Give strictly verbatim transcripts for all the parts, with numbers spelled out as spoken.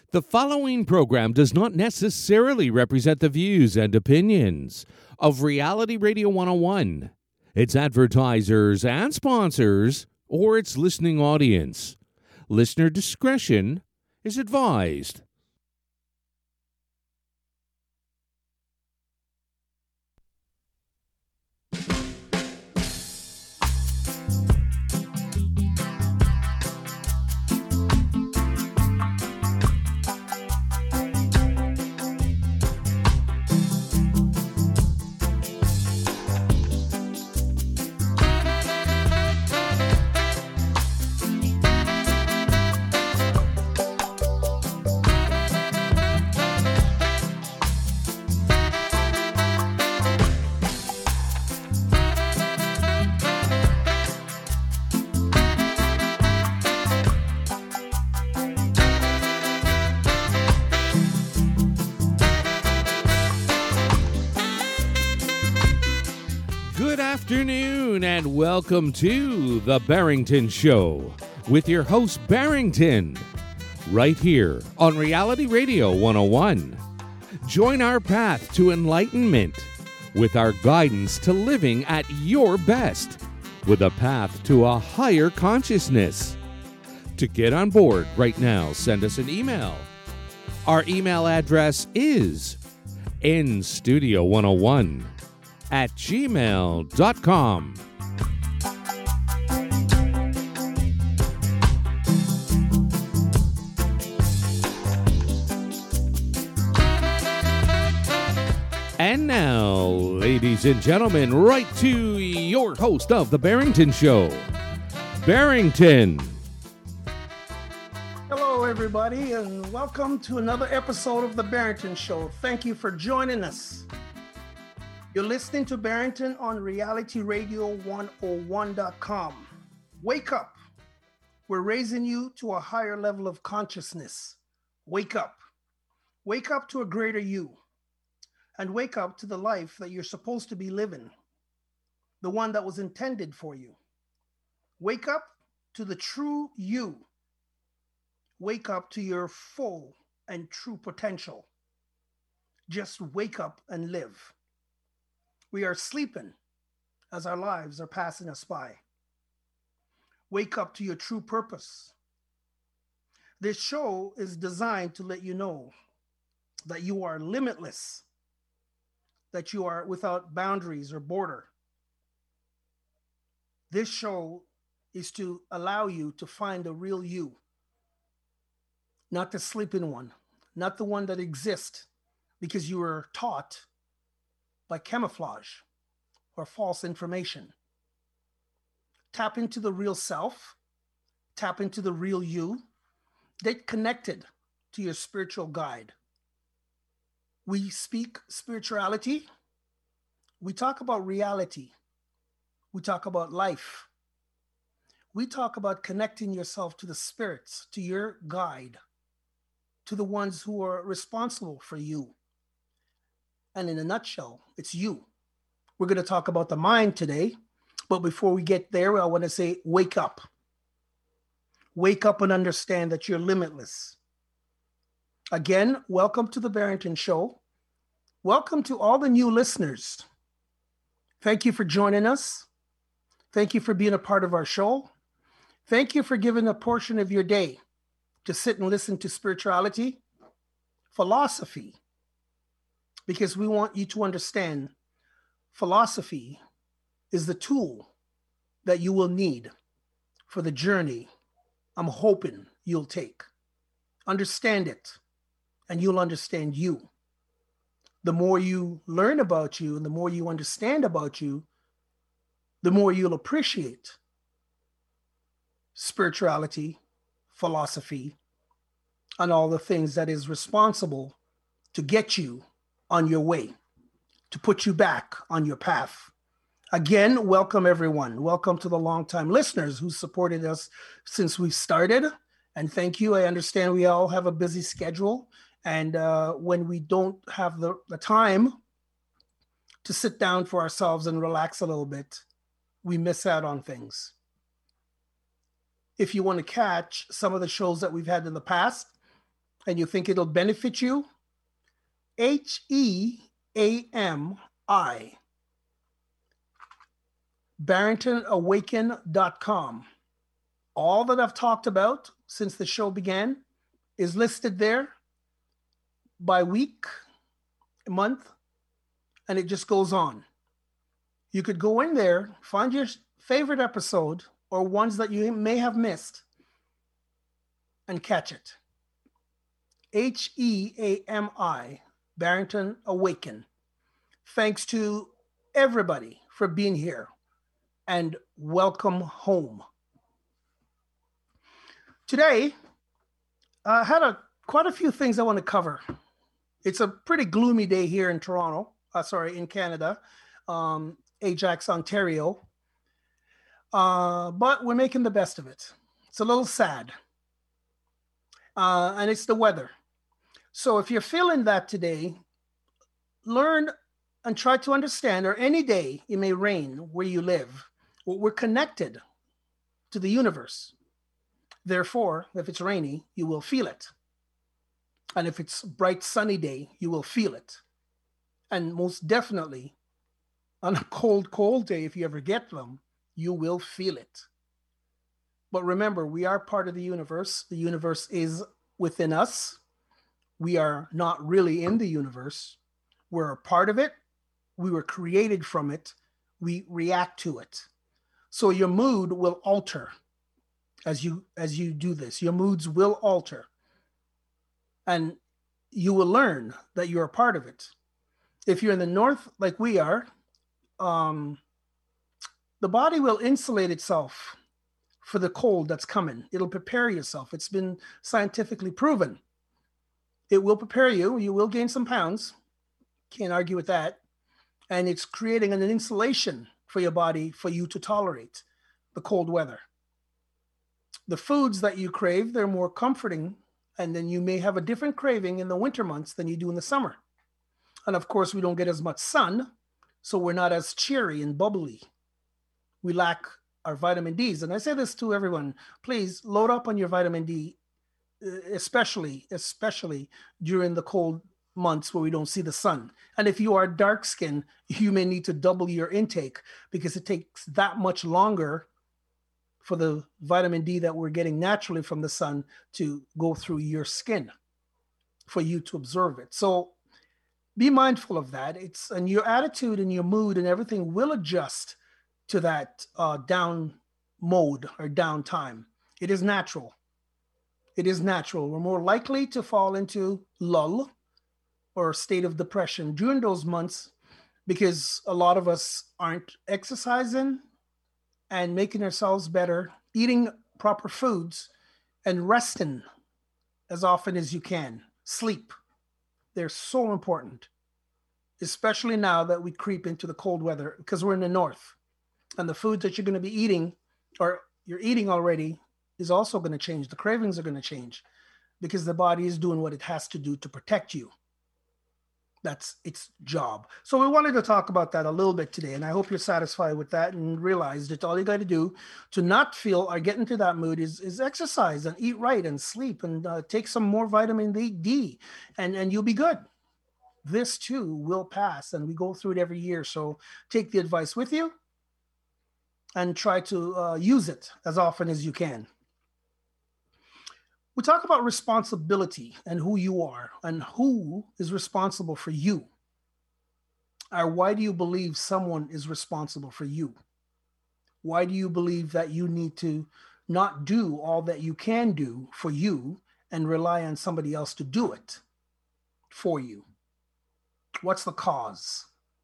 The following program does not necessarily represent the views and opinions of Reality Radio one oh one, its advertisers and sponsors, or its listening audience. Listener discretion is advised. Good afternoon and welcome to The Barrington Show with your host Barrington, right here on Reality Radio one oh one. Join our path to enlightenment with our guidance to living at your best with a path to a higher consciousness. To get on board right now, send us an email. Our email address is in studio one oh one at gmail dot com. And now, ladies and gentlemen, right to your host of The Barrington Show, Barrington. Hello, everybody, and welcome to another episode of The Barrington Show. Thank you for joining us. You're listening to Barrington on Reality Radio one oh one dot com. Wake up. We're raising you to a higher level of consciousness. Wake up. Wake up to a greater you. And wake up to the life that you're supposed to be living. The one that was intended for you. Wake up to the true you. Wake up to your full and true potential. Just wake up and live. We are sleeping as our lives are passing us by. Wake up to your true purpose. This show is designed to let you know that you are limitless, that you are without boundaries or border. This show is to allow you to find the real you, not the sleeping one, not the one that exists because you were taught by camouflage or false information. Tap into the real self, tap into the real you, get connected to your spiritual guide. We speak spirituality, we talk about reality, we talk about life, we talk about connecting yourself to the spirits, to your guide, to the ones who are responsible for you. And in a nutshell, it's you. We're going to talk about the mind today. But before we get there, I want to say, wake up. Wake up and understand that you're limitless. Again, welcome to the Barrington Show. Welcome to all the new listeners. Thank you for joining us. Thank you for being a part of our show. Thank you for giving a portion of your day to sit and listen to spirituality, philosophy, because we want you to understand philosophy is the tool that you will need for the journey I'm hoping you'll take. Understand it, and you'll understand you. The more you learn about you and the more you understand about you, the more you'll appreciate spirituality, philosophy, and all the things that is responsible to get you on your way, to put you back on your path. Again, welcome everyone. Welcome to the longtime listeners who supported us since we started. And thank you. I understand we all have a busy schedule. And uh, when we don't have the, the time to sit down for ourselves and relax a little bit, we miss out on things. If you want to catch some of the shows that we've had in the past, and you think it'll benefit you, H E A M I, Barrington Awaken dot com. All that I've talked about since the show began is listed there by week, month, and it just goes on. You could go in there, find your favorite episode or ones that you may have missed and catch it. H E A M I, Barrington Awaken. Thanks to everybody for being here, and welcome home. Today, I had a quite a few things I want to cover. It's a pretty gloomy day here in Toronto, uh, sorry, in Canada, um, Ajax, Ontario, uh, but we're making the best of it. It's a little sad, uh, and it's the weather. So if you're feeling that today, learn and try to understand, or any day it may rain where you live. We're connected to the universe. Therefore, if it's rainy, you will feel it. And if it's a bright sunny day, you will feel it. And most definitely, on a cold, cold day, if you ever get them, you will feel it. But remember, we are part of the universe. The universe is within us. We are not really in the universe. We're a part of it. We were created from it. We react to it. So your mood will alter as you as you do this. Your moods will alter. And you will learn that you're a part of it. If you're in the north, like we are, um, the body will insulate itself for the cold that's coming. It'll prepare yourself. It's been scientifically proven. It will prepare you. You will gain some pounds. Can't argue with that. And it's creating an insulation for your body for you to tolerate the cold weather. The foods that you crave, they're more comforting, and then you may have a different craving in the winter months than you do in the summer. And of course, we don't get as much sun, so we're not as cheery and bubbly. We lack our vitamin D's. And I say this to everyone, please load up on your vitamin D, especially, especially during the cold months where we don't see the sun. And if you are dark skinned, you may need to double your intake because it takes that much longer for the vitamin D that we're getting naturally from the sun to go through your skin for you to absorb it. So be mindful of that. It's and your attitude and your mood and everything will adjust to that uh, down mode or down time. It is natural. It is natural. We're more likely to fall into lull or a state of depression during those months because a lot of us aren't exercising and making ourselves better, eating proper foods, and resting as often as you can. Sleep. They're so important, especially now that we creep into the cold weather because we're in the north. And the food that you're going to be eating, or you're eating already, is also going to change. The cravings are going to change because the body is doing what it has to do to protect you. That's its job. So we wanted to talk about that a little bit today, and I hope you're satisfied with that and realize that all you got to do to not feel or get into that mood is, is exercise and eat right and sleep and uh, take some more vitamin D, and, and you'll be good. This too will pass, and we go through it every year. So take the advice with you and try to uh, use it as often as you can. We talk about responsibility and who you are and who is responsible for you. Or why do you believe someone is responsible for you? Why do you believe that you need to not do all that you can do for you and rely on somebody else to do it for you? What's the cause?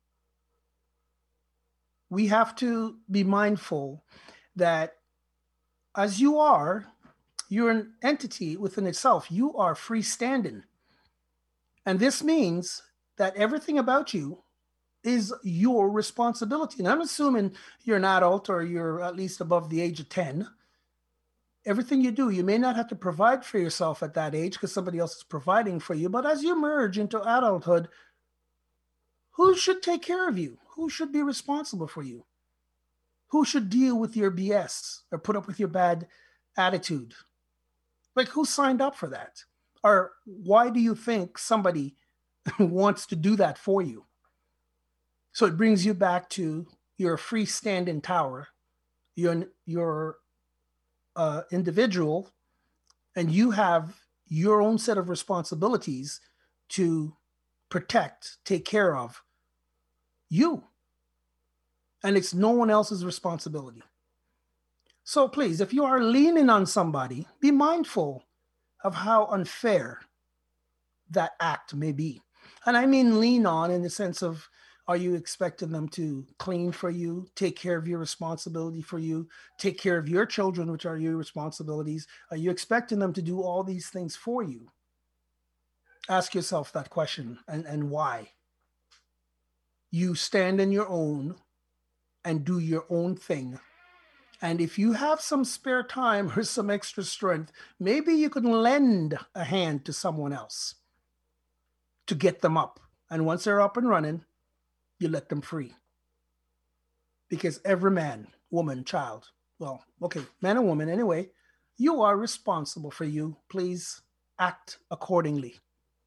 We have to be mindful that as you are, you're an entity within itself. You are freestanding. And this means that everything about you is your responsibility. And I'm assuming you're an adult or you're at least above the age of ten. Everything you do, you may not have to provide for yourself at that age because somebody else is providing for you. But as you merge into adulthood, who should take care of you? Who should be responsible for you? Who should deal with your B S or put up with your bad attitude? Like, who signed up for that? Or why do you think somebody wants to do that for you? So it brings you back to you're a freestanding tower. You're, you're uh, individual, and you have your own set of responsibilities to protect, take care of you. And it's no one else's responsibility. So please, if you are leaning on somebody, be mindful of how unfair that act may be. And I mean lean on in the sense of, are you expecting them to clean for you, take care of your responsibility for you, take care of your children, which are your responsibilities? Are you expecting them to do all these things for you? Ask yourself that question, and, and why. You stand in your own and do your own thing. And if you have some spare time or some extra strength, maybe you can lend a hand to someone else to get them up. And once they're up and running, you let them free. Because every man, woman, child, well, okay, man and woman anyway, you are responsible for you. Please act accordingly.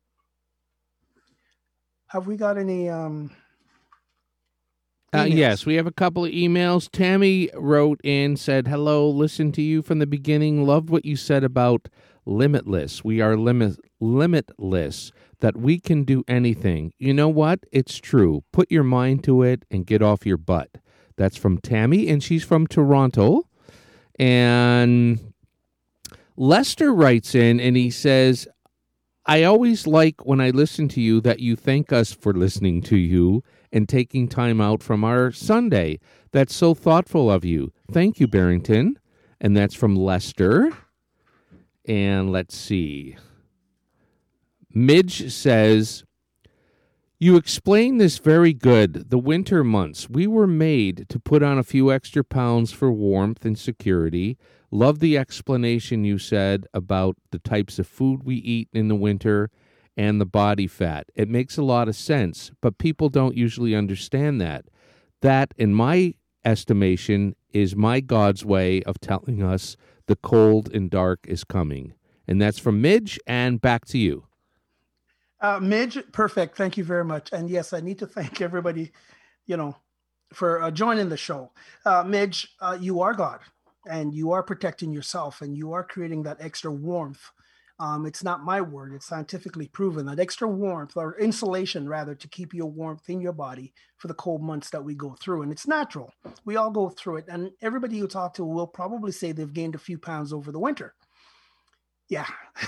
Have we got any um Uh, yes, we have a couple of emails. Tammy wrote in, said, hello, listen to you from the beginning. Loved what you said about limitless. We are limit limitless, that we can do anything. You know what? It's true. Put your mind to it and get off your butt. That's from Tammy, and she's from Toronto. And Lester writes in, and he says, I always like when I listen to you that you thank us for listening to you and taking time out from our Sunday. That's so thoughtful of you. Thank you, Barrington. And that's from Lester. And let's see. Midge says, you explain this very good. The winter months, we were made to put on a few extra pounds for warmth and security. Love the explanation you said about the types of food we eat in the winter and the body fat. It makes a lot of sense, but people don't usually understand that. That, in my estimation, is my God's way of telling us the cold and dark is coming. And that's from Midge, and back to you. Uh, Midge, perfect. Thank you very much. And yes, I need to thank everybody, you know, for uh, joining the show. Uh, Midge, uh, you are God, and you are protecting yourself, and you are creating that extra warmth. Um, it's not my word. It's scientifically proven that extra warmth, or insulation rather, to keep your warmth in your body for the cold months that we go through. And it's natural. We all go through it. And everybody you talk to will probably say they've gained a few pounds over the winter. Yeah.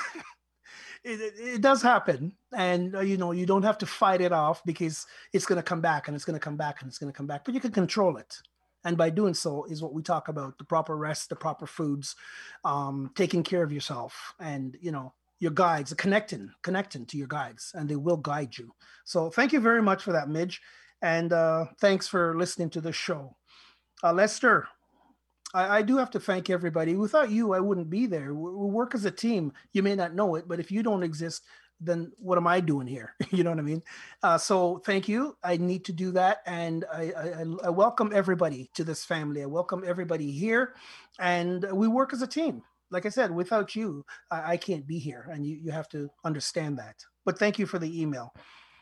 It, it, it does happen. And, uh, you know, you don't have to fight it off, because it's going to come back and it's going to come back and it's going to come back, but you can control it. And by doing so is what we talk about: the proper rest, the proper foods, um, taking care of yourself, and, you know, your guides, connecting, connecting to your guides, and they will guide you. So thank you very much for that, Midge. And uh, thanks for listening to the show. Uh, Lester, I, I do have to thank everybody. Without you, I wouldn't be there. We, we work as a team. You may not know it, but if you don't exist, then what am I doing here? You know what I mean? Uh, so thank you. I need to do that. And I, I, I welcome everybody to this family. I welcome everybody here. And we work as a team. Like I said, without you, I, I can't be here. And you, you have to understand that. But thank you for the email.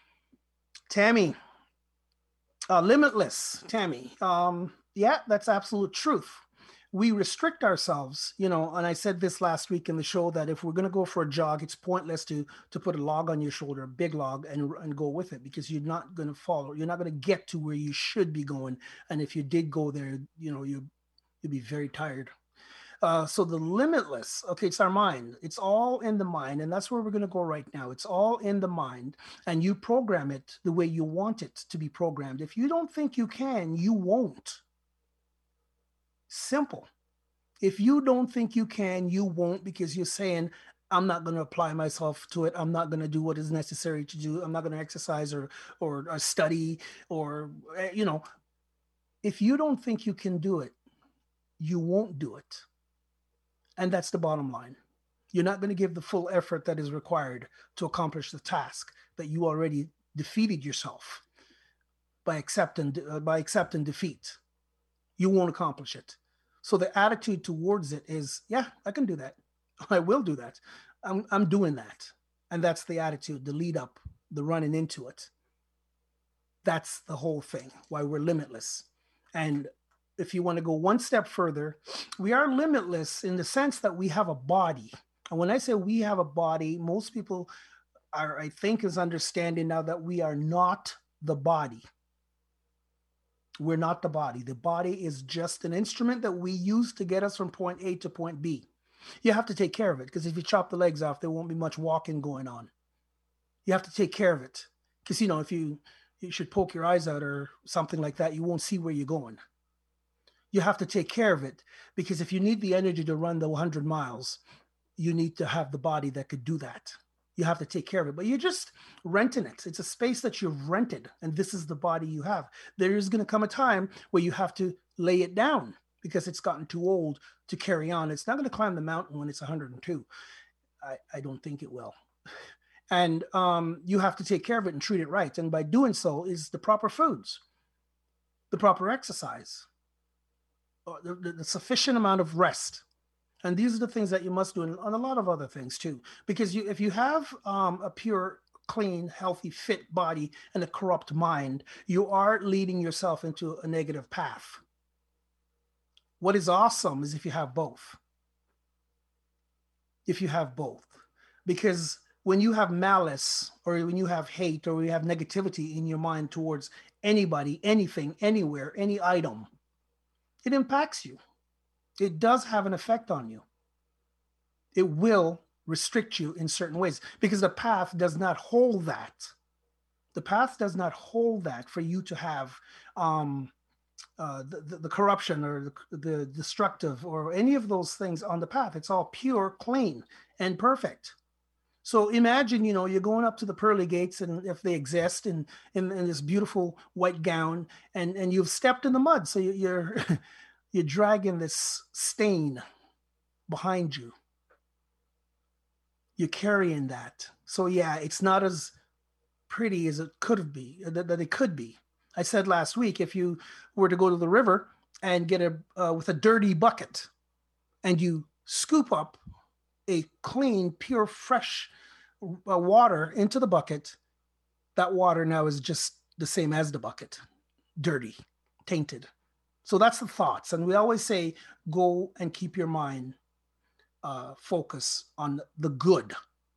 Tammy, uh, limitless, Tammy. Um, yeah, that's absolute truth. We restrict ourselves, you know, and I said this last week in the show, that if we're going to go for a jog, it's pointless to to put a log on your shoulder, a big log, and, and go with it, because you're not going to follow. You're not going to get to where you should be going. And if you did go there, you know, you, you'd be very tired. Uh, so the limitless, okay, it's our mind. It's all in the mind. And that's where we're going to go right now. It's all in the mind. And you program it the way you want it to be programmed. If you don't think you can, you won't. Simple. If you don't think you can, you won't, because you're saying, I'm not going to apply myself to it. I'm not going to do what is necessary to do. I'm not going to exercise or, or, or study or, you know, if you don't think you can do it, you won't do it. And that's the bottom line. You're not going to give the full effort that is required to accomplish the task that you already defeated yourself by accepting, uh, by accepting defeat. You won't accomplish it. So the attitude towards it is, yeah, I can do that. I will do that. I'm, I'm doing that. And that's the attitude, the lead up, the running into it. That's the whole thing, why we're limitless. And if you want to go one step further, we are limitless in the sense that we have a body. And when I say we have a body, most people are, I think, is understanding now that we are not the body. We're not the body. The body is just an instrument that we use to get us from point A to point B. You have to take care of it, because if you chop the legs off, there won't be much walking going on. You have to take care of it, because, you know, if you, you should poke your eyes out or something like that, you won't see where you're going. You have to take care of it, because if you need the energy to run the one hundred miles, you need to have the body that could do that. You have to take care of it, but you're just renting it. It's a space that you've rented, and this is the body you have. There is going to come a time where you have to lay it down because it's gotten too old to carry on. It's not going to climb the mountain when it's one hundred two. I, I don't think it will. And um, you have to take care of it and treat it right. And by doing so is the proper foods, the proper exercise, the, the, the sufficient amount of rest. And these are the things that you must do, and a lot of other things too. Because you, if you have um, a pure, clean, healthy, fit body and a corrupt mind, you are leading yourself into a negative path. What is awesome is if you have both. If you have both. Because when you have malice, or when you have hate, or when you have negativity in your mind towards anybody, anything, anywhere, any item, it impacts you. It does have an effect on you. It will restrict you in certain ways, because the path does not hold that. The path does not hold that for you to have um, uh, the, the, the corruption or the, the destructive or any of those things on the path. It's all pure, clean, and perfect. So imagine, you know, you're going up to the pearly gates, and if they exist, in, in, in this beautiful white gown, and, and you've stepped in the mud. So you're... You're dragging this stain behind you. You're carrying that. So yeah, it's not as pretty as it could be, that, that it could be. I said last week, if you were to go to the river and get a, uh, with a dirty bucket, and you scoop up a clean, pure, fresh uh, water into the bucket, that water now is just the same as the bucket, dirty, tainted. So that's the thoughts. And we always say, go and keep your mind uh, focus on the good.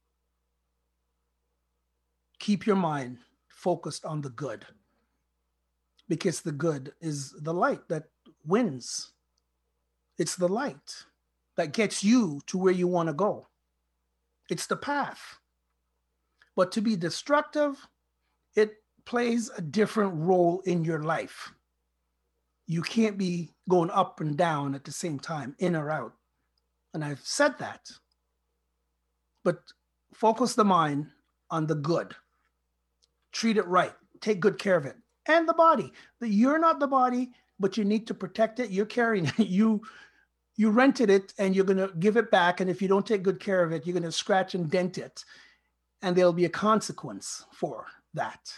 Keep your mind focused on the good, because the good is the light that wins. It's the light that gets you to where you want to go. It's the path. But to be destructive, it plays a different role in your life. You can't be going up and down at the same time, in or out. And I've said that. But focus the mind on the good. Treat it right. Take good care of it. And the body. You're not the body, but you need to protect it. You're carrying it. You, you rented it, and you're going to give it back. And if you don't take good care of it, you're going to scratch and dent it. And there'll be a consequence for that.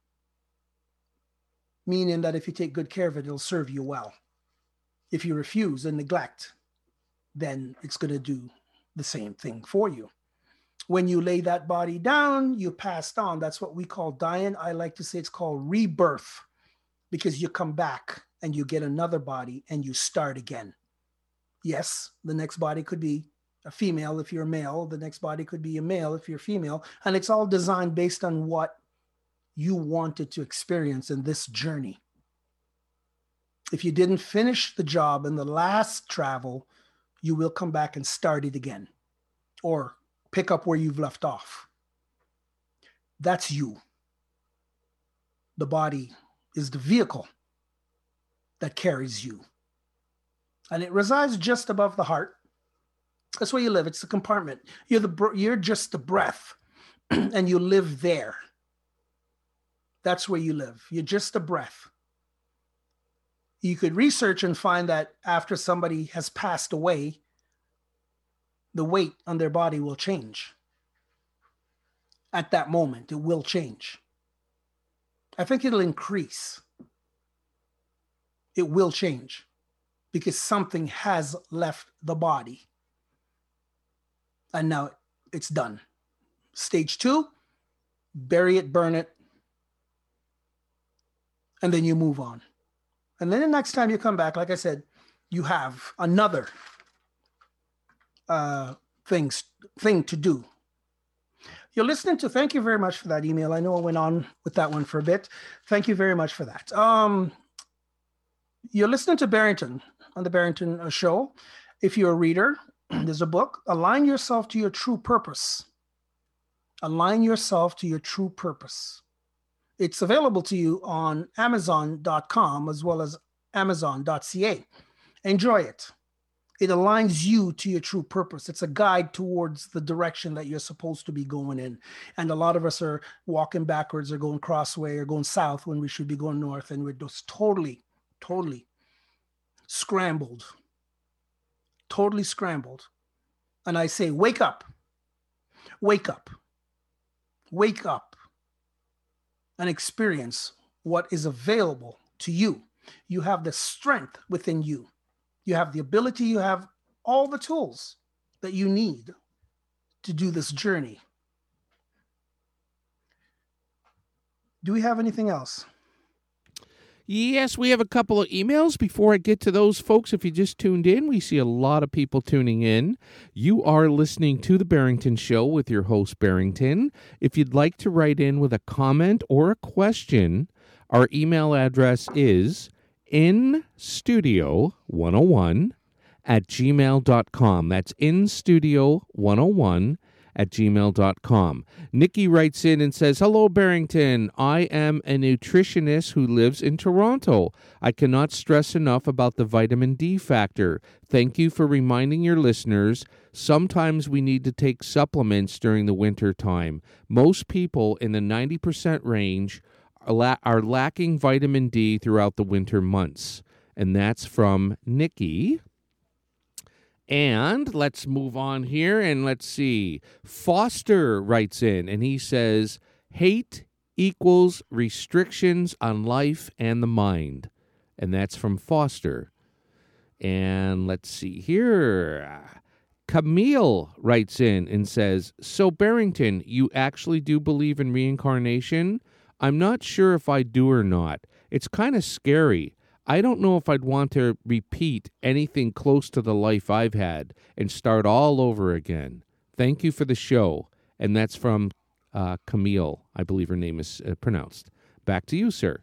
Meaning that if you take good care of it, it'll serve you well. If you refuse and neglect, then it's going to do the same thing for you. When you lay that body down, you passed on. That's what we call dying. I like to say it's called rebirth, because you come back and you get another body and you start again. Yes, the next body could be a female if you're a male. The next body could be a male if you're female. And it's all designed based on what you wanted to experience in this journey. If you didn't finish the job in the last travel, you will come back and start it again, or pick up where you've left off. That's you. The body is the vehicle that carries you. And it resides just above the heart. That's where you live. It's the compartment. You're the you're just the breath, and you live there. That's where you live. You're just a breath. You could research and find that after somebody has passed away, the weight on their body will change. At that moment, it will change. I think it'll increase. It will change, because something has left the body. And now it's done. Stage two, bury it, burn it, and then you move on. And then the next time you come back, like I said, you have another uh, things thing to do. You're listening to, thank you very much for that email. I know I went on with that one for a bit. Thank you very much for that. Um, you're listening to Barrington on the Barrington Show. If you're a reader, there's a book, Align Yourself to Your True Purpose. Align yourself to your true purpose. It's available to you on amazon dot com as well as amazon dot c a. Enjoy it. It aligns you to your true purpose. It's a guide towards the direction that you're supposed to be going in. And a lot of us are walking backwards or going crossway or going south when we should be going north. And we're just totally, totally scrambled. Totally scrambled. And I say, wake up. Wake up. Wake up and experience what is available to you. You have the strength within you. You have the ability, you have all the tools that you need to do this journey. Do we have anything else? Yes, we have a couple of emails. Before I get to those, folks, if you just tuned in, we see a lot of people tuning in. You are listening to The Barrington Show with your host, Barrington. If you'd like to write in with a comment or a question, our email address is in studio one oh one at gmail dot com. That's in studio one oh one at gmail dot com. Nikki writes in and says, hello, Barrington. I am a nutritionist who lives in Toronto. I cannot stress enough about the vitamin D factor. Thank you for reminding your listeners. Sometimes we need to take supplements during the winter time. Most people in the ninety percent range are, la- are lacking vitamin D throughout the winter months. And that's from Nikki. And let's move on here and let's see. Foster writes in and he says, hate equals restrictions on life and the mind. And that's from Foster. And let's see here. Camille writes in and says, so Barrington, you actually do believe in reincarnation? I'm not sure if I do or not. It's kind of scary. I don't know if I'd want to repeat anything close to the life I've had and start all over again. Thank you for the show. And that's from uh, Camille, I believe her name is uh, pronounced. Back to you, sir.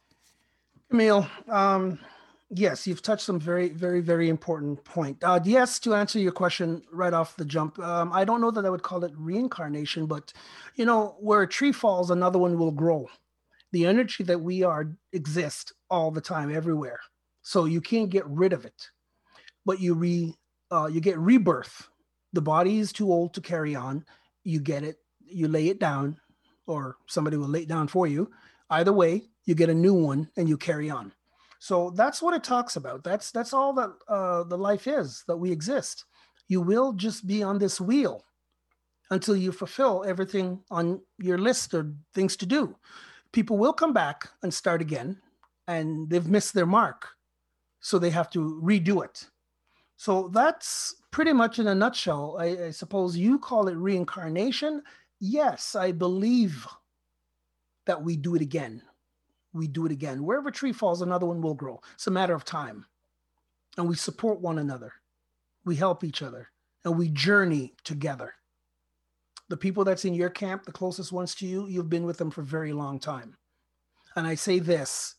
Camille, um, yes, you've touched some very, very, very important point. Uh, yes, to answer your question right off the jump, um, I don't know that I would call it reincarnation, but, you know, where a tree falls, another one will grow. The energy that we are exists all the time, everywhere. So you can't get rid of it, but you re, uh, you get rebirth. The body is too old to carry on. You get it, you lay it down, or somebody will lay it down for you. Either way, you get a new one and you carry on. So that's what it talks about. That's that's all that uh, the life is, that we exist. You will just be on this wheel until you fulfill everything on your list of things to do. People will come back and start again, and they've missed their mark. So they have to redo it. So that's pretty much in a nutshell. I, I suppose you call it reincarnation. Yes, I believe that we do it again. We do it again. Wherever a tree falls, another one will grow. It's a matter of time. And we support one another. We help each other. And we journey together. The people that's in your camp, the closest ones to you, you've been with them for a very long time. And I say this,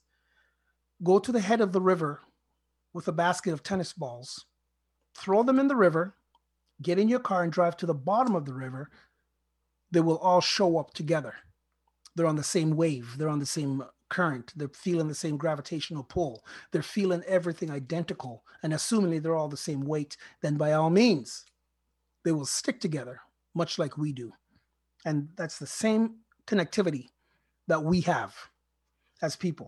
go to the head of the river with a basket of tennis balls, throw them in the river, get in your car and drive to the bottom of the river. They will all show up together. They're on the same wave. They're on the same current. They're feeling the same gravitational pull. They're feeling everything identical. And assuming they're all the same weight, then by all means, they will stick together, much like we do. And that's the same connectivity that we have as people.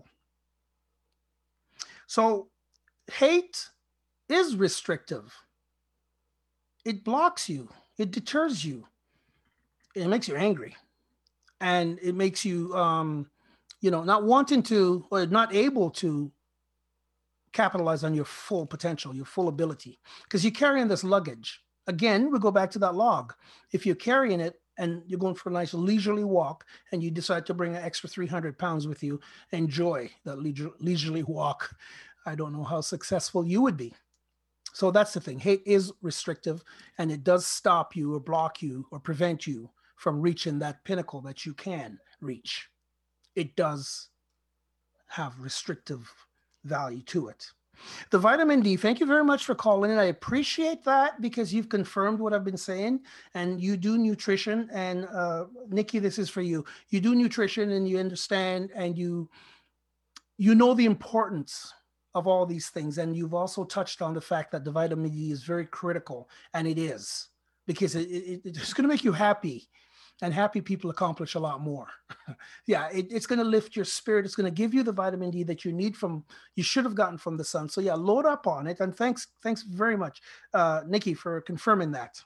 So hate is restrictive. It blocks you. It deters you. It makes you angry. And it makes you, um, you know, not wanting to or not able to capitalize on your full potential, your full ability, because you're carrying this luggage. Again, we go back to that log. If you're carrying it and you're going for a nice leisurely walk, and you decide to bring an extra three hundred pounds with you, enjoy that leisure, leisurely walk. I don't know how successful you would be. So that's the thing. Hate is restrictive, and it does stop you or block you or prevent you from reaching that pinnacle that you can reach. It does have restrictive value to it. The vitamin D, thank you very much for calling in. I appreciate that because you've confirmed what I've been saying, and you do nutrition. And uh, Nikki, this is for you. You do nutrition and you understand, and you you know the importance of all these things. And you've also touched on the fact that the vitamin D is very critical, and it is, because it, it, it's going to make you happy. And happy people accomplish a lot more. Yeah, it, it's going to lift your spirit. It's going to give you the vitamin D that you need from, you should have gotten from the sun. So yeah, load up on it. And thanks, thanks very much, uh, Nikki, for confirming that.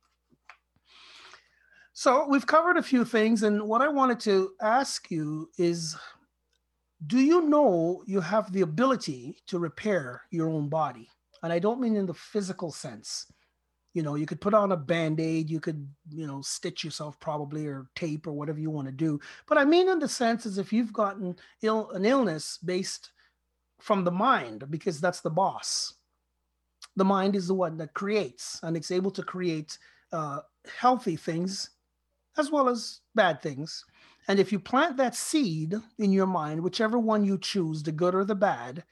So we've covered a few things. And what I wanted to ask you is, do you know you have the ability to repair your own body? And I don't mean in the physical sense. You know, you could put on a Band-Aid, you could, you know, stitch yourself probably, or tape, or whatever you want to do. But I mean in the sense is if you've gotten ill, an illness based from the mind, because that's the boss. The mind is the one that creates, and it's able to create uh, healthy things as well as bad things. And if you plant that seed in your mind, whichever one you choose, the good or the bad,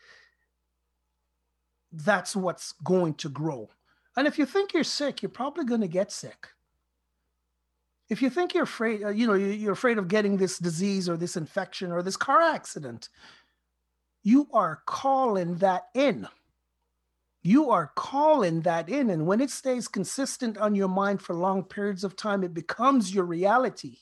that's what's going to grow. And if you think you're sick, you're probably going to get sick. If you think you're afraid, uh, you know, you're afraid of getting this disease or this infection or this car accident, you are calling that in. You are calling that in. And when it stays consistent on your mind for long periods of time, it becomes your reality.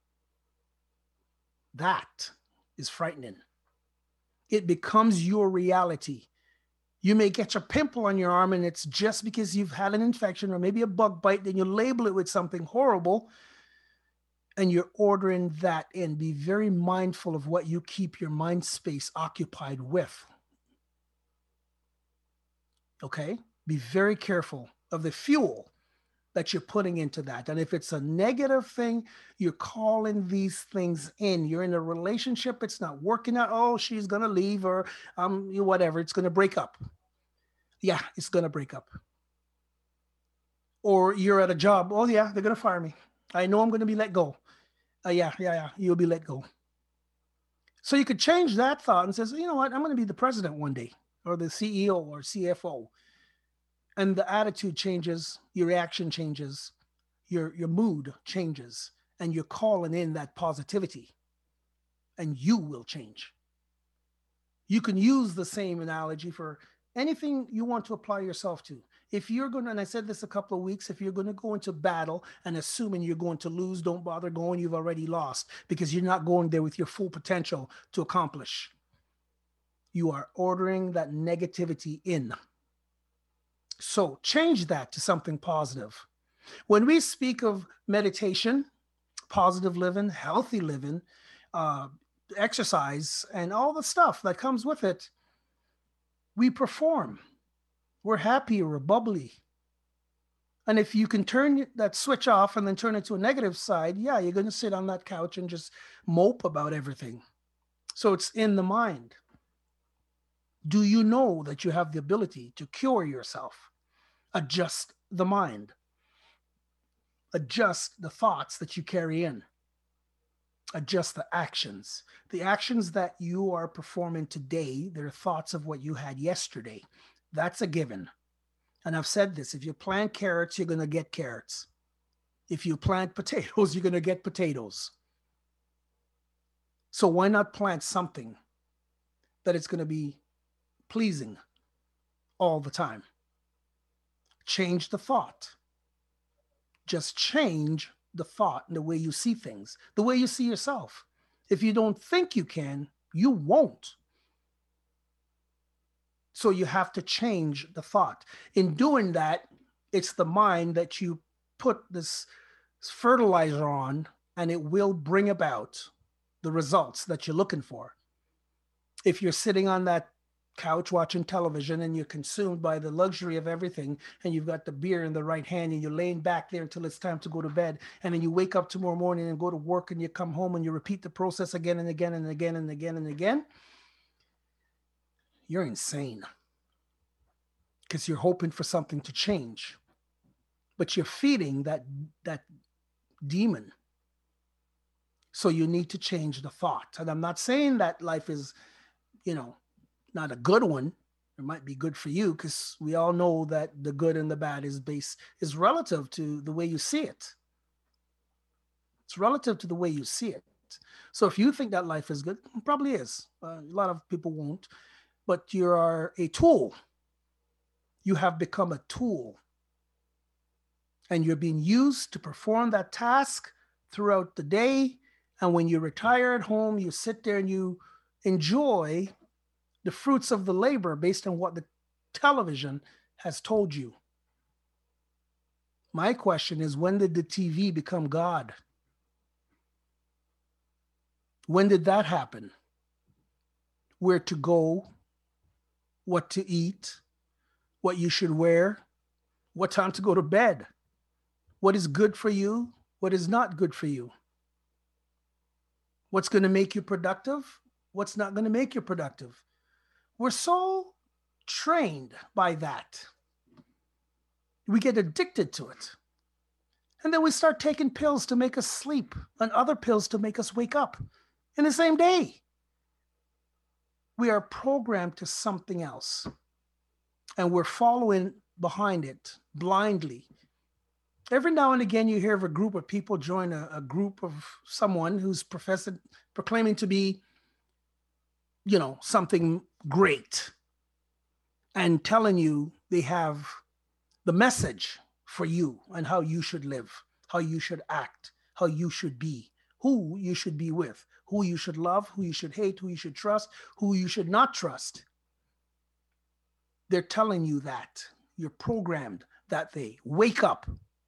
That is frightening. It becomes your reality. You may get a pimple on your arm, and it's just because you've had an infection or maybe a bug bite. Then you label it with something horrible, and you're ordering that in. Be very mindful of what you keep your mind space occupied with. Okay? Be very careful of the fuel that you're putting into that. And if it's a negative thing, you're calling these things in. You're in a relationship, it's not working out. Oh, she's going to leave, or um, whatever. It's going to break up. Yeah, it's going to break up. Or you're at a job. Oh, yeah, they're going to fire me. I know I'm going to be let go. Uh, yeah, yeah, yeah, you'll be let go. So you could change that thought and says, you know what, I'm going to be the president one day, or the C E O or C F O. And the attitude changes, your reaction changes, your, your mood changes, and you're calling in that positivity, and you will change. You can use the same analogy for anything you want to apply yourself to. If you're going to, and I said this a couple of weeks, if you're going to go into battle and assuming you're going to lose, don't bother going, you've already lost, because you're not going there with your full potential to accomplish. You are ordering that negativity in. So change that to something positive. When we speak of meditation, positive living, healthy living, uh, exercise, and all the stuff that comes with it, we perform. We're happy, we're bubbly. And if you can turn that switch off and then turn it to a negative side, yeah, you're going to sit on that couch and just mope about everything. So it's in the mind. Do you know that you have the ability to cure yourself? Adjust the mind. Adjust the thoughts that you carry in. Adjust the actions. The actions that you are performing today, they're thoughts of what you had yesterday. That's a given. And I've said this, if you plant carrots, you're going to get carrots. If you plant potatoes, you're going to get potatoes. So why not plant something that it's going to be pleasing all the time? Change the thought. Just change the thought and the way you see things, the way you see yourself. If you don't think you can, you won't. So you have to change the thought. In doing that, it's the mind that you put this fertilizer on, and it will bring about the results that you're looking for. If you're sitting on that couch watching television and you're consumed by the luxury of everything, and you've got the beer in the right hand and you're laying back there until it's time to go to bed, and then you wake up tomorrow morning and go to work and you come home and you repeat the process again and again and again and again and again, you're insane, because you're hoping for something to change, but you're feeding that that demon. So you need to change the thought. And I'm not saying that life is, you know, not a good one. It might be good for you, because we all know that the good and the bad is based is relative to the way you see it. It's relative to the way you see it. So if you think that life is good, it probably is. Uh, a lot of people won't, but you are a tool. You have become a tool, and you're being used to perform that task throughout the day. And when you retire at home, you sit there and you enjoy the fruits of the labor based on what the television has told you. My question is, when did the T V become God? When did that happen? Where to go, what to eat, what you should wear, what time to go to bed, what is good for you, what is not good for you, what's going to make you productive, what's not going to make you productive. We're so trained by that. We get addicted to it. And then we start taking pills to make us sleep and other pills to make us wake up in the same day. We are programmed to something else, and we're following behind it blindly. Every now and again, you hear of a group of people join a, a group of someone who's professing, proclaiming to be, you know, something great, and telling you they have the message for you and how you should live, how you should act, how you should be, who you should be with, who you should love, who you should hate, who you should trust, who you should not trust. They're telling you that. You're programmed that way. Wake up.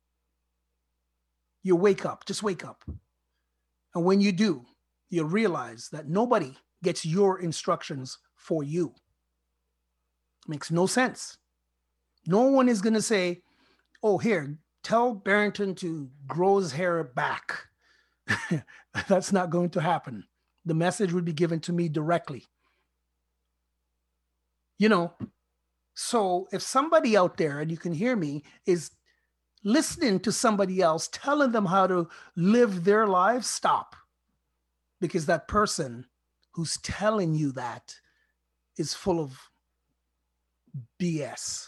You wake up. Just wake up. And when you do, you realize that nobody gets your instructions for you. Makes no sense. No one is going to say, oh, here, tell Barrington to grow his hair back. That's not going to happen. The message would be given to me directly. You know, so if somebody out there, and you can hear me, is listening to somebody else telling them how to live their lives, stop. Because that person who's telling you that is full of B S.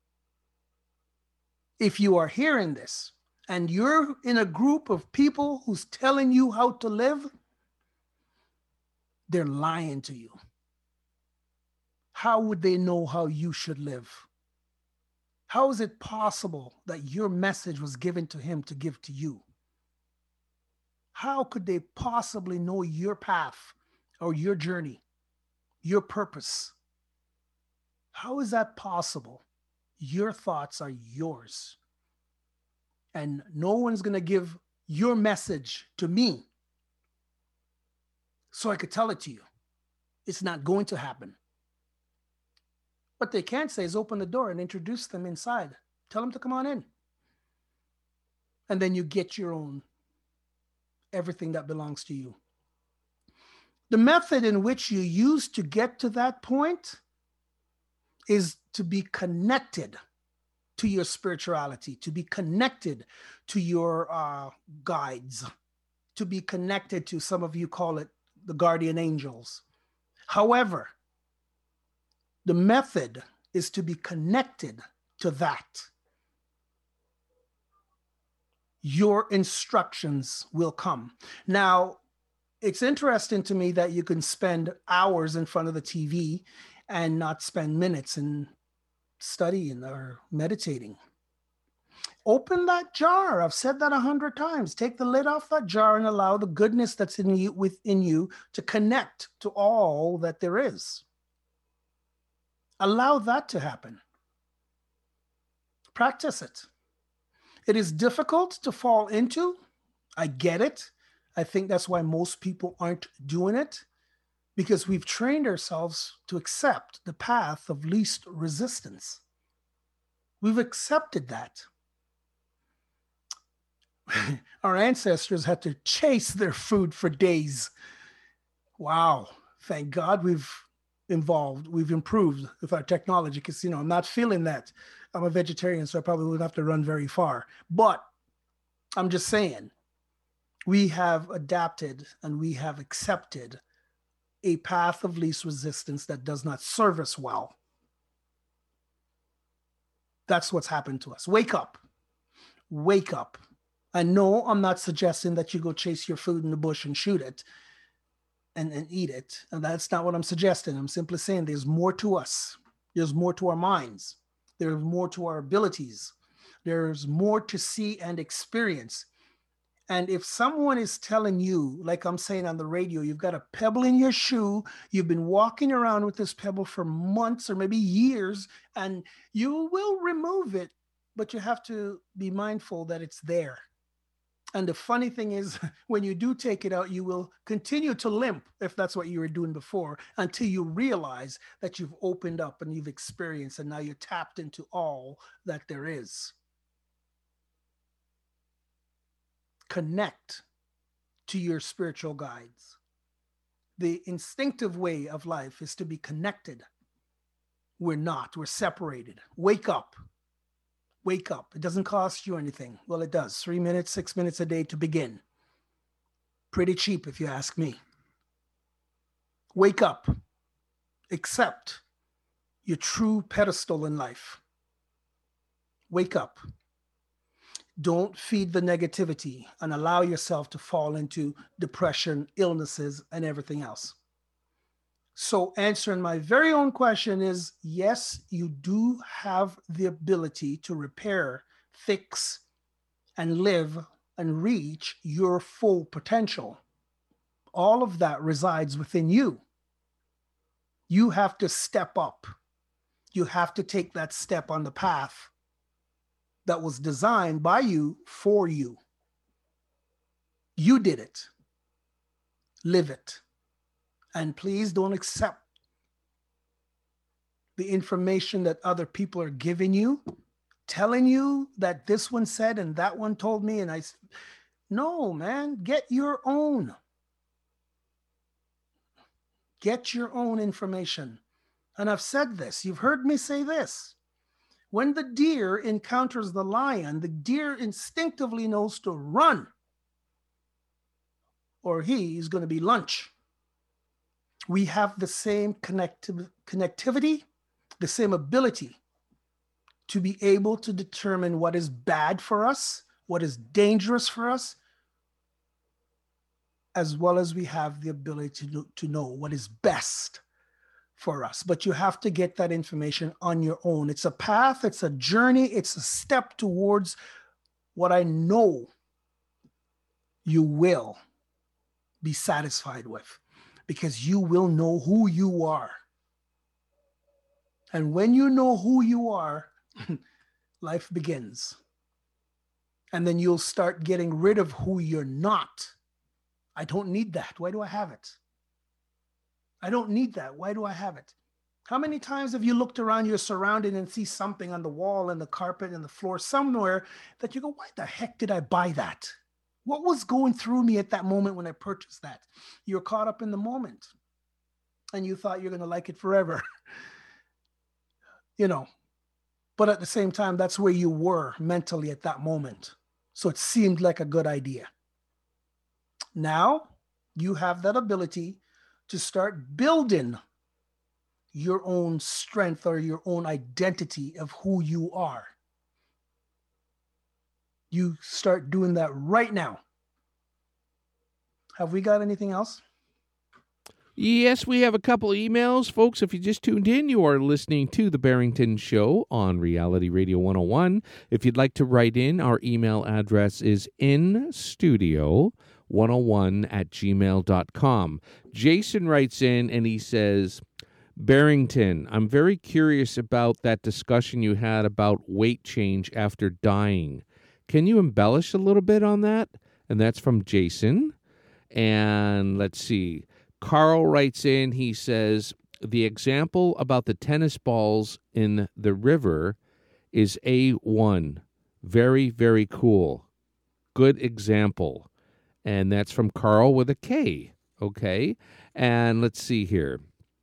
If you are hearing this and you're in a group of people who's telling you how to live, they're lying to you. How would they know how you should live? How is it possible that your message was given to him to give to you? How could they possibly know your path or your journey, your purpose? How is that possible? Your thoughts are yours. And no one's going to give your message to me so I could tell it to you. It's not going to happen. What they can say is open the door and introduce them inside. Tell them to come on in. And then you get your own, everything that belongs to you. The method in which you use to get to that point is to be connected to your spirituality, to be connected to your uh, guides, to be connected to, some of you call it the guardian angels. However, the method is to be connected to that. Your instructions will come. Now, it's interesting to me that you can spend hours in front of the T V and not spend minutes in studying or meditating. Open that jar. I've said that a hundred times. Take the lid off that jar and allow the goodness that's in you, within you, to connect to all that there is. Allow that to happen. Practice it. It is difficult to fall into. I get it. I think that's why most people aren't doing it. because we've trained ourselves to accept the path of least resistance. We've accepted that. Our ancestors had to chase their food for days. Wow. Thank God we've evolved, we've improved with our technology, because, you know, I'm not feeling that. I'm a vegetarian, so I probably wouldn't have to run very far. But I'm just saying, we have adapted and we have accepted a path of least resistance that does not serve us well. That's what's happened to us. Wake up. Wake up. And no, I'm not suggesting that you go chase your food in the bush and shoot it and, and eat it. And that's not what I'm suggesting. I'm simply saying there's more to us. There's more to our minds. There's more to our abilities. There's more to see and experience. And if someone is telling you, like I'm saying on the radio, you've got a pebble in your shoe, you've been walking around with this pebble for months or maybe years, and you will remove it, but you have to be mindful that it's there. And the funny thing is, when you do take it out, you will continue to limp, if that's what you were doing before, until you realize that you've opened up and you've experienced, and now you're tapped into all that there is. Connect to your spiritual guides. The instinctive way of life is to be connected. We're not. We're separated. Wake up. Wake up. It doesn't cost you anything. Well, it does. Three minutes, six minutes a day to begin. Pretty cheap, if you ask me. Wake up. Accept your true pedestal in life. Wake up. Don't feed the negativity and allow yourself to fall into depression, illnesses, and everything else. So answering my very own question is, yes, you do have the ability to repair, fix, and live and reach your full potential. All of that resides within you. You have to step up. You have to take that step on the path that was designed by you for you. You did it. Live it. And please don't accept the information that other people are giving you, telling you that this one said and that one told me. And I, no, man, get your own. Get your own information. And I've said this. You've heard me say this. When the deer encounters the lion, the deer instinctively knows to run, or he is going to be lunch. We have the same connectiv- connectivity, the same ability to be able to determine what is bad for us, what is dangerous for us, as well as we have the ability to, to know what is best for us. But you have to get that information on your own. It's a path, it's a journey, it's a step towards what I know you will be satisfied with, because you will know who you are. And when you know who you are, life begins. And then you'll start getting rid of who you're not. I don't need that. Why do I have it? I don't need that. Why do I have it? How many times have you looked around your surrounding and see something on the wall and the carpet and the floor somewhere that you go, why the heck did I buy that? What was going through me at that moment when I purchased that? You're caught up in the moment and you thought you're going to like it forever. You know, but at the same time, that's where you were mentally at that moment. So it seemed like a good idea. Now you have that ability to start building your own strength or your own identity of who you are. You start doing that right now. Have we got anything else? Yes, we have a couple emails. Folks, if you just tuned in, you are listening to The Barrington Show on Reality Radio one oh one. If you'd like to write in, our email address is in studio one oh one at gmail dot com. Jason writes in and he says, Barrington, I'm very curious about that discussion you had about weight change after dying. Can you embellish a little bit on that? And that's from Jason. And let's see. Carl writes in, he says, the example about the tennis balls in the river is A one. Very, very cool. Good example. And that's from Carl with a K. Okay. And let's see here.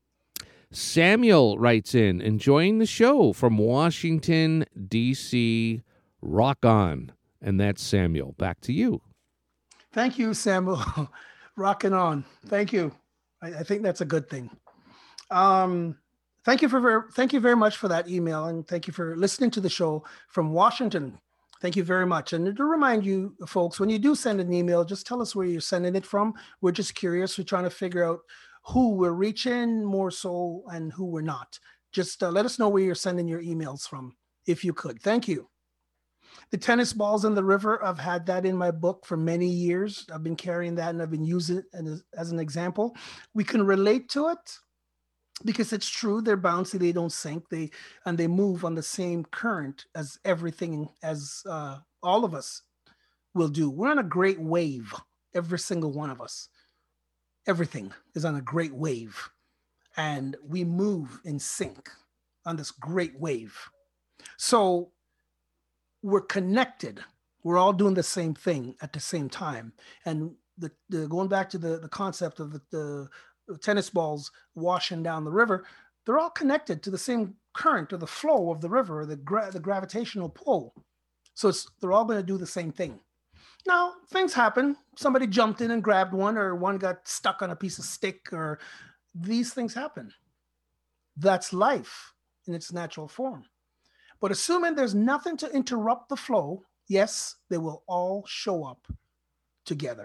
Samuel writes in, enjoying the show from Washington, D C. Rock on. And that's Samuel. Back to you. Thank you, Samuel. Rocking on. Thank you. I, I think that's a good thing. Um, thank you for thank you very much for that email, and thank you for listening to the show from Washington. Thank you very much. And to remind you, folks, when you do send an email, just tell us where you're sending it from. We're just curious. We're trying to figure out who we're reaching more so and who we're not. Just uh, let us know where you're sending your emails from, if you could. Thank you. The tennis balls in the river, I've had that in my book for many years. I've been carrying that and I've been using it as, as an example. We can relate to it because it's true. They're bouncy, they don't sink, they and they move on the same current as everything, as uh, all of us will do. We're on a great wave, every single one of us. Everything is on a great wave, and we move in sync on this great wave. So we're connected. We're all doing the same thing at the same time. And the, the going back to the, the concept of the, the tennis balls washing down the river, they're all connected to the same current or the flow of the river, or the, gra- the gravitational pull. So it's, they're all going to do the same thing. Now, things happen. Somebody jumped in and grabbed one, or one got stuck on a piece of stick, or these things happen. That's life in its natural form. But assuming there's nothing to interrupt the flow, yes, they will all show up together.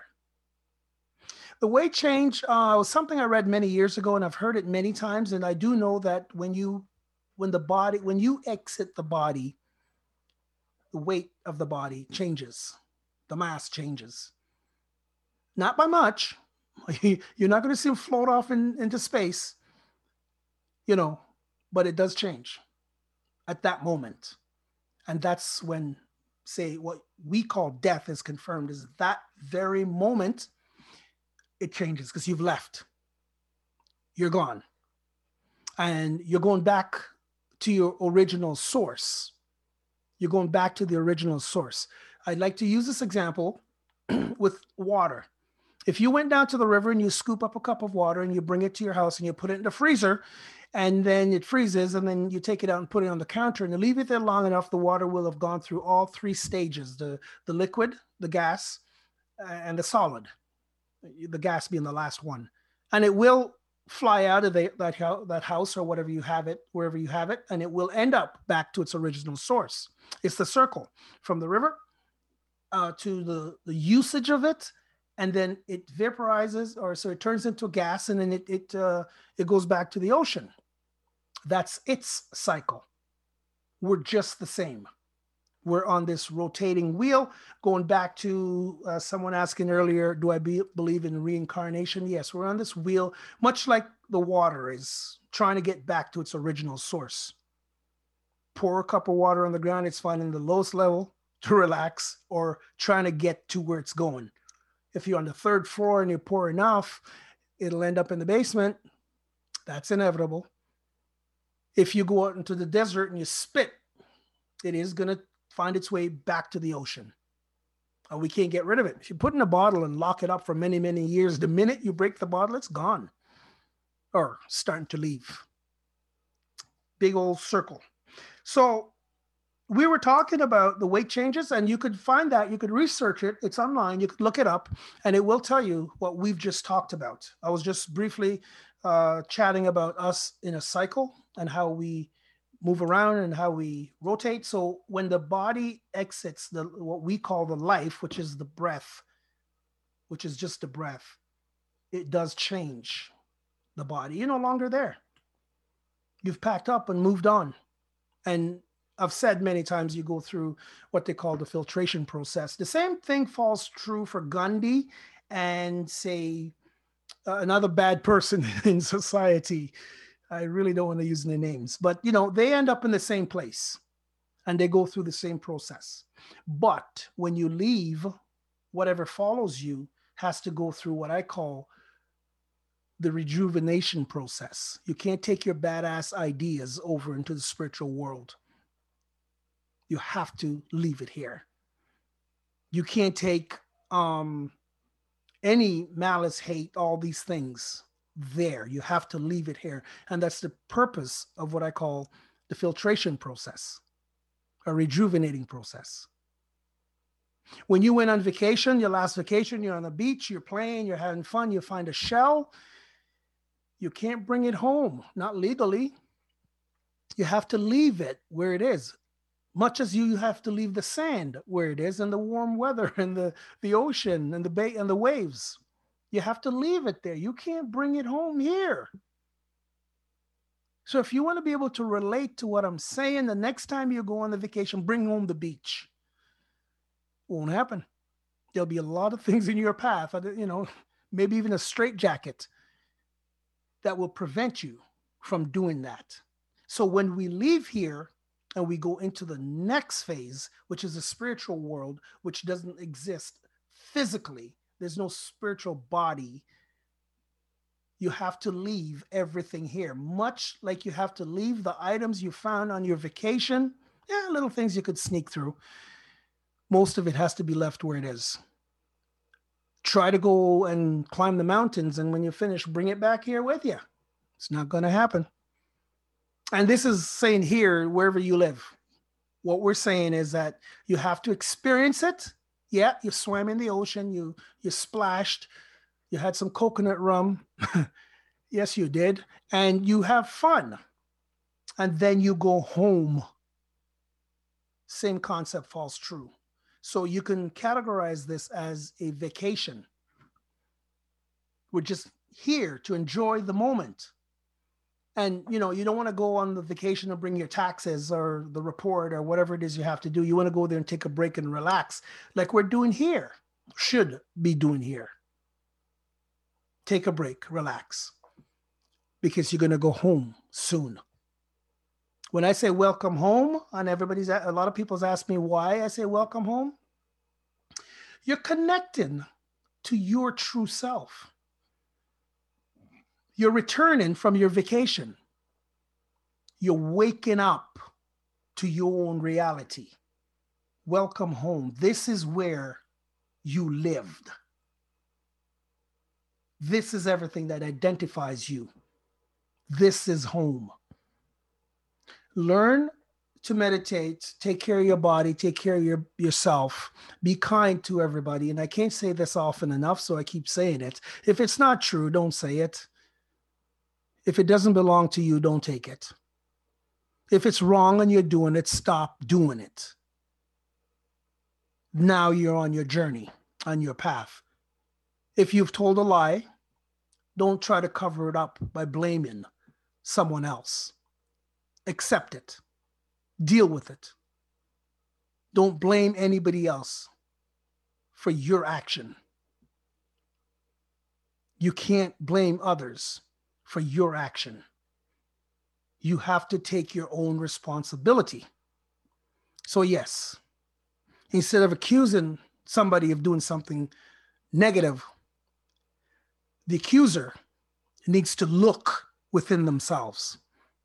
The weight change uh, was something I read many years ago, and I've heard it many times. And I do know that when you, when the body, when you exit the body, the weight of the body changes, the mass changes. Not by much. You're not going to see them float off in, into space, you know, but it does change at that moment. And that's when, say, what we call death is confirmed, is that very moment it changes, because you've left. You're gone. And you're going back to your original source. You're going back to the original source. I'd like to use this example with water. If you went down to the river and you scoop up a cup of water and you bring it to your house and you put it in the freezer, and then it freezes, and then you take it out and put it on the counter and you leave it there long enough, the water will have gone through all three stages, the, the liquid, the gas, and the solid, the gas being the last one. And it will fly out of the, that, that house or whatever you have it, wherever you have it, and it will end up back to its original source. It's the circle from the river uh, to the, the usage of it, and then it vaporizes, or so it turns into gas, and then it, it, uh, it goes back to the ocean. That's its cycle. We're just the same. We're on this rotating wheel. Going back to uh, someone asking earlier, do I be, believe in reincarnation? Yes, we're on this wheel, much like the water is trying to get back to its original source. Pour a cup of water on the ground, it's finding the lowest level to relax, or trying to get to where it's going. If you're on the third floor and you pour enough, it'll end up in the basement. That's inevitable. If you go out into the desert and you spit, it is going to find its way back to the ocean. And we can't get rid of it. If you put it in a bottle and lock it up for many, many years, the minute you break the bottle, it's gone, or starting to leave. Big old circle. So we were talking about the weight changes, and you could find that, you could research it. It's online. You could look it up, and it will tell you what we've just talked about. I was just briefly uh, chatting about us in a cycle and how we move around and how we rotate. So when the body exits the what we call the life, which is the breath, which is just the breath, it does change the body. You're no longer there. You've packed up and moved on. And I've said many times, you go through what they call the filtration process. The same thing falls true for Gandhi and, say, uh, another bad person in society. I really don't want to use their names, but you know, they end up in the same place and they go through the same process. But when you leave, whatever follows you has to go through what I call the rejuvenation process. You can't take your badass ideas over into the spiritual world. You have to leave it here. You can't take um, any malice, hate, all these things there. You have to leave it here. And that's the purpose of what I call the filtration process, a rejuvenating process. When you went on vacation, your last vacation, you're on the beach, you're playing, you're having fun, you find a shell, you can't bring it home, not legally. You have to leave it where it is, much as you have to leave the sand where it is and the warm weather and the, the ocean and the bay and the waves. You have to leave it there. You can't bring it home here. So if you want to be able to relate to what I'm saying, the next time you go on the vacation, bring home the beach. Won't happen. There'll be a lot of things in your path, you know, maybe even a straitjacket that will prevent you from doing that. So when we leave here and we go into the next phase, which is the spiritual world, which doesn't exist physically, there's no spiritual body. You have to leave everything here, much like you have to leave the items you found on your vacation. Yeah, little things you could sneak through. Most of it has to be left where it is. Try to go and climb the mountains, and when you finish, bring it back here with you. It's not going to happen. And this is saying here, wherever you live. What we're saying is that you have to experience it. Yeah, you swam in the ocean, you you splashed, you had some coconut rum. Yes, you did. And you have fun. And then you go home. Same concept falls true. So you can categorize this as a vacation. We're just here to enjoy the moment. And, you know, you don't want to go on the vacation and bring your taxes or the report or whatever it is you have to do. You want to go there and take a break and relax like we're doing here, should be doing here. Take a break, relax, because you're going to go home soon. When I say welcome home, and everybody's, a lot of people's asked me why I say welcome home. You're connecting to your true self. You're returning from your vacation. You're waking up to your own reality. Welcome home. This is where you lived. This is everything that identifies you. This is home. Learn to meditate, take care of your body, take care of your, yourself, be kind to everybody. And I can't say this often enough, so I keep saying it. If it's not true, don't say it. If it doesn't belong to you, don't take it. If it's wrong and you're doing it, stop doing it. Now you're on your journey, on your path. If you've told a lie, don't try to cover it up by blaming someone else. Accept it. Deal with it. Don't blame anybody else for your action. You can't blame others for your action. You have to take your own responsibility. So yes, instead of accusing somebody of doing something negative, the accuser needs to look within themselves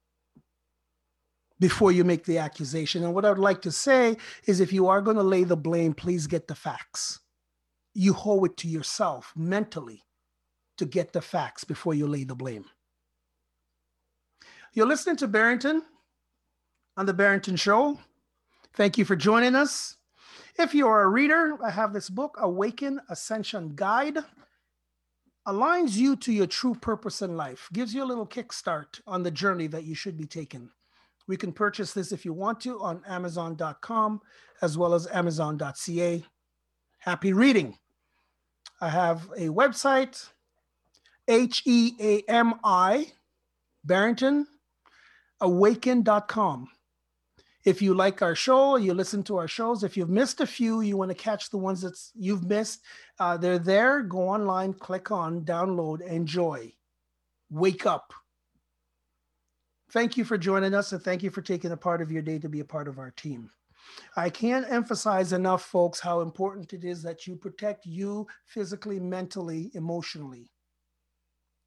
before you make the accusation. And what I would like to say is, if you are going to lay the blame, please get the facts. You owe it to yourself mentally to get the facts before you lay the blame. You're listening to Barrington on The Barrington Show. Thank you for joining us. If you are a reader, I have this book, Awaken Ascension Guide. Aligns you to your true purpose in life. Gives you a little kickstart on the journey that you should be taking. We can purchase this if you want to on amazon dot com as well as amazon dot c a. Happy reading. I have a website, H E A M I, Barrington, awaken dot com. If you like our show, you listen to our shows. If you've missed a few, you want to catch the ones that you've missed, uh, they're there. Go online, click on, download, enjoy. Wake up. Thank you for joining us, and thank you for taking a part of your day to be a part of our team. I can't emphasize enough, folks, how important it is that you protect you physically, mentally, emotionally.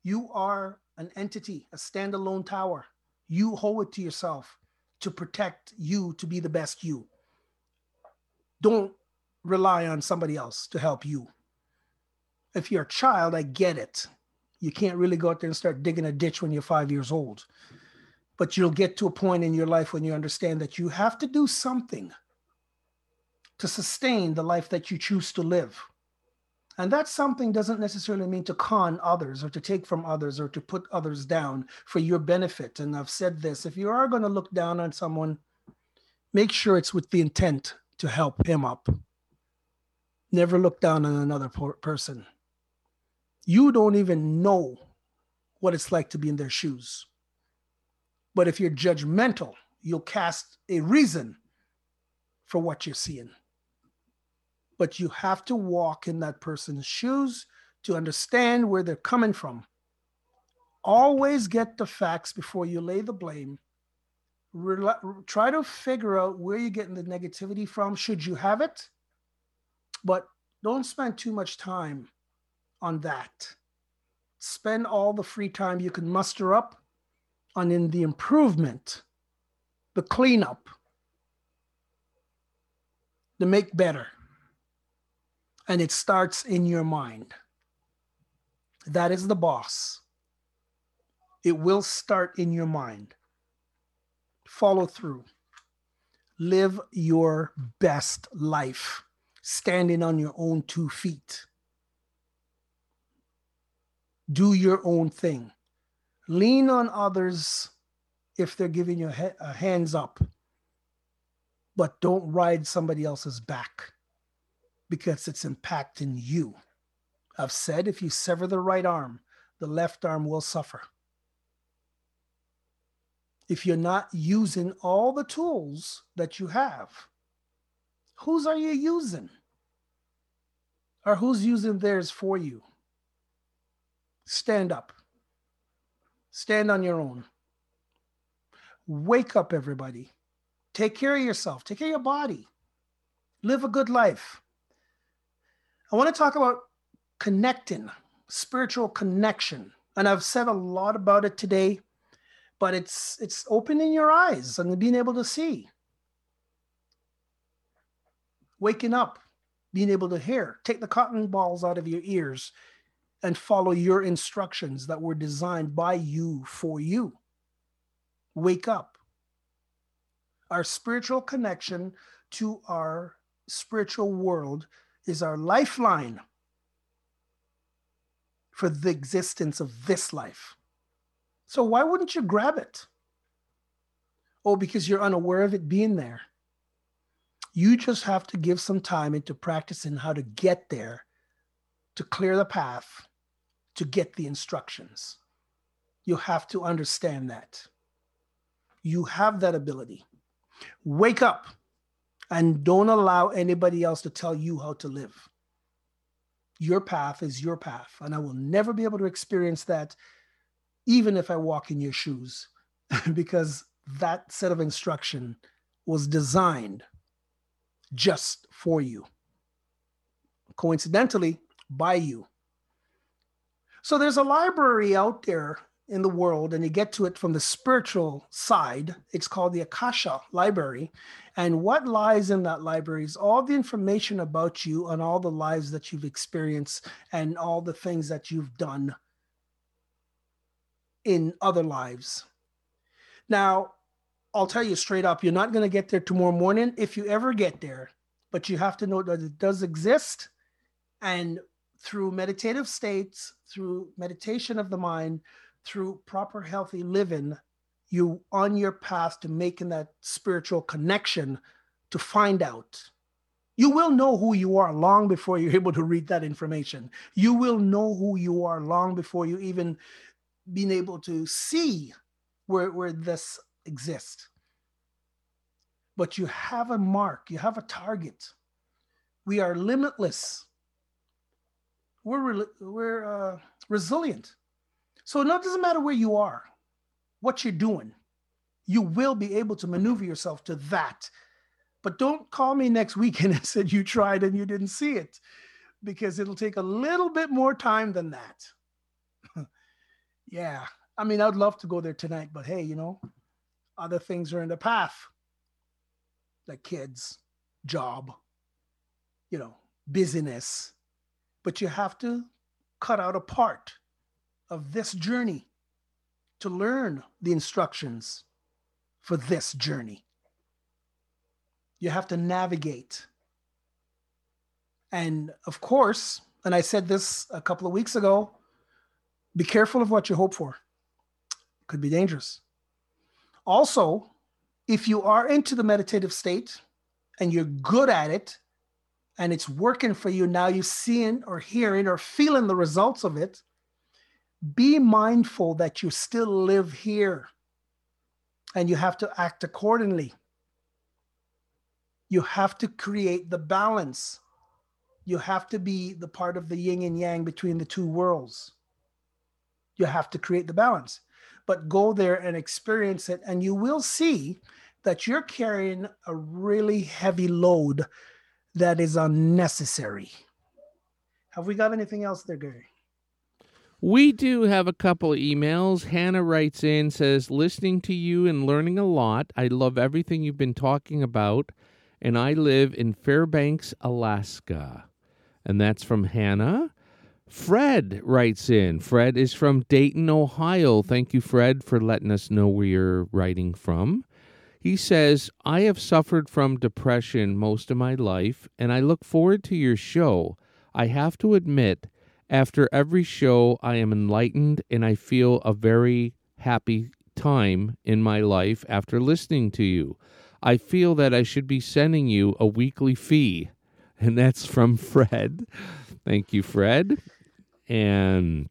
You are an entity, a standalone tower. You owe it to yourself to protect you, to be the best you. Don't rely on somebody else to help you. If you're a child, I get it. You can't really go out there and start digging a ditch when you're five years old. But you'll get to a point in your life when you understand that you have to do something to sustain the life that you choose to live. And that something doesn't necessarily mean to con others or to take from others or to put others down for your benefit. And I've said this, if you are going to look down on someone, make sure it's with the intent to help him up. Never look down on another person. You don't even know what it's like to be in their shoes. But if you're judgmental, you'll cast a reason for what you're seeing. But you have to walk in that person's shoes to understand where they're coming from. Always get the facts before you lay the blame. Rel- try to figure out where you're getting the negativity from, should you have it. But don't spend too much time on that. Spend all the free time you can muster up on in the improvement, the cleanup, the make better. And it starts in your mind. That is the boss. It will start in your mind. Follow through. Live your best life, standing on your own two feet. Do your own thing. Lean on others if they're giving you a, a hands up, but don't ride somebody else's back because it's impacting you. I've said if you sever the right arm, the left arm will suffer. If you're not using all the tools that you have, whose are you using? Or who's using theirs for you? Stand up. Stand on your own. Wake up, everybody. Take care of yourself. Take care of your body. Live a good life. I want to talk about connecting, spiritual connection. And I've said a lot about it today, but it's it's opening your eyes and being able to see. Waking up, being able to hear. Take the cotton balls out of your ears and follow your instructions that were designed by you for you. Wake up. Our spiritual connection to our spiritual world is our lifeline for the existence of this life. So why wouldn't you grab it? Oh, because you're unaware of it being there. You just have to give some time into practicing how to get there, to clear the path, to get the instructions. You have to understand that. You have that ability. Wake up and don't allow anybody else to tell you how to live. Your path is your path, and I will never be able to experience that even if I walk in your shoes, because that set of instruction was designed just for you. Coincidentally, by you. So there's a library out there in the world, and you get to it from the spiritual side. It's called the Akasha Library. And what lies in that library is all the information about you and all the lives that you've experienced and all the things that you've done in other lives. Now, I'll tell you straight up, you're not going to get there tomorrow morning if you ever get there, but you have to know that it does exist. And through meditative states, through meditation of the mind, through proper healthy living, you on your path to making that spiritual connection to find out. You will know who you are long before you're able to read that information. You will know who you are long before you even being able to see where, where this exists. But you have a mark, you have a target. We are limitless. We're, we're uh, resilient. So it doesn't matter where you are, what you're doing, you will be able to maneuver yourself to that. But don't call me next weekend and said you tried and you didn't see it, because it'll take a little bit more time than that. Yeah. I mean, I'd love to go there tonight, but hey, you know, other things are in the path. Like kids, job, you know, busyness. But you have to cut out a part of this journey to learn the instructions for this journey. You have to navigate. And of course, and I said this a couple of weeks ago, be careful of what you hope for. It could be dangerous. Also, if you are into the meditative state and you're good at it and it's working for you, now you're seeing or hearing or feeling the results of it, be mindful that you still live here and you have to act accordingly. You have to create the balance. You have to be the part of the yin and yang between the two worlds. You have to create the balance, but go there and experience it. And you will see that you're carrying a really heavy load that is unnecessary. Have we got anything else there, Gary? We do have a couple of emails. Hannah writes in, says, listening to you and learning a lot. I love everything you've been talking about. And I live in Fairbanks, Alaska. And that's from Hannah. Fred writes in. Fred is from Dayton, Ohio. Thank you, Fred, for letting us know where you're writing from. He says, I have suffered from depression most of my life, and I look forward to your show. I have to admit, after every show, I am enlightened, and I feel a very happy time in my life after listening to you. I feel that I should be sending you a weekly fee. And that's from Fred. Thank you, Fred. And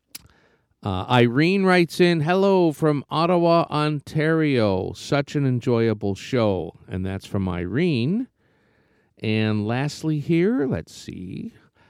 uh, Irene writes in, hello from Ottawa, Ontario. Such an enjoyable show. And that's from Irene. And lastly here, let's see.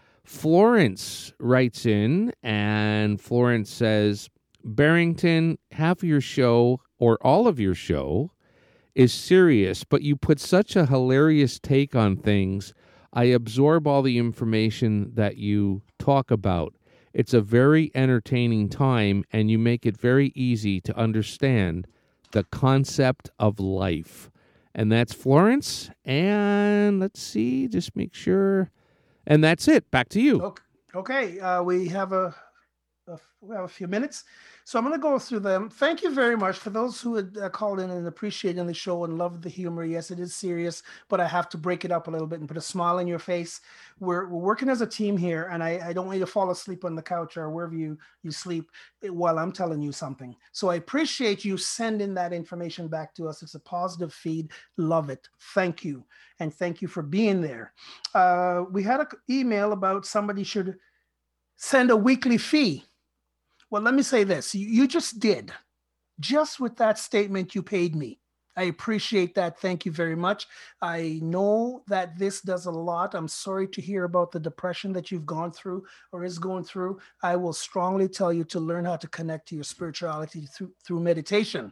Florence writes in, and Florence says, Barrington, half of your show, or all of your show, is serious, but you put such a hilarious take on things. I absorb all the information that you talk about. It's a very entertaining time, and you make it very easy to understand the concept of life. And that's Florence. And let's see, just make sure. And that's it. Back to you. Okay, okay. Uh, we have a, a we have a few minutes. So I'm going to go through them. Thank you very much for those who had uh, called in and appreciated the show and loved the humor. Yes, it is serious, but I have to break it up a little bit and put a smile on your face. We're, we're working as a team here, and I, I don't want you to fall asleep on the couch or wherever you, you sleep while I'm telling you something. So I appreciate you sending that information back to us. It's a positive feed. Love it. Thank you. And thank you for being there. Uh, we had an email about somebody should send a weekly fee. Well, let me say this. You, you just did. Just with that statement, you paid me. I appreciate that. Thank you very much. I know that this does a lot. I'm sorry to hear about the depression that you've gone through or is going through. I will strongly tell you to learn how to connect to your spirituality through, through meditation.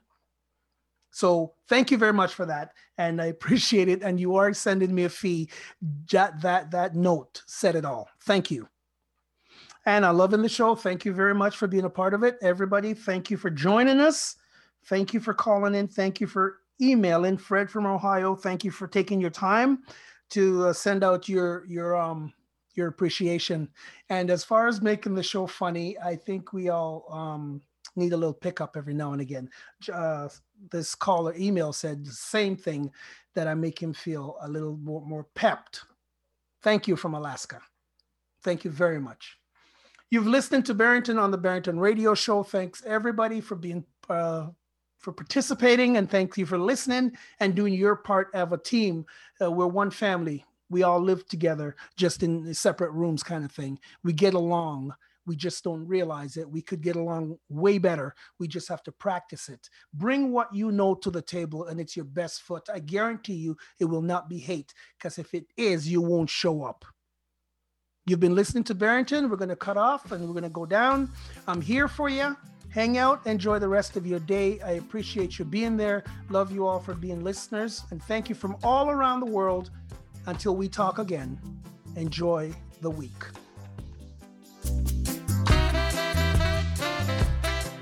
So thank you very much for that. And I appreciate it. And you are sending me a fee. That, that, that note said it all. Thank you. And I'm loving the show. Thank you very much for being a part of it. Everybody, thank you for joining us. Thank you for calling in. Thank you for emailing. Fred from Ohio, thank you for taking your time to uh, send out your your um your appreciation. And as far as making the show funny, I think we all um, need a little pickup every now and again. Uh, this caller email said the same thing, that I make him feel a little more, more pepped. Thank you from Alaska. Thank you very much. You've listened to Barrington on the Barrington Radio Show. Thanks everybody for being uh, for participating, and thank you for listening and doing your part of a team. Uh, we're one family. We all live together, just in separate rooms, kind of thing. We get along. We just don't realize it. We could get along way better. We just have to practice it. Bring what you know to the table, and it's your best foot. I guarantee you it will not be hate, because if it is, you won't show up. You've been listening to Barrington. We're going to cut off and we're going to go down. I'm here for you. Hang out. Enjoy the rest of your day. I appreciate you being there. Love you all for being listeners. And thank you from all around the world. Until we talk again, enjoy the week.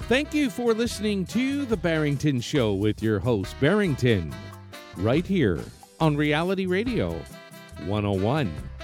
Thank you for listening to The Barrington Show with your host, Barrington, right here on Reality Radio one oh one.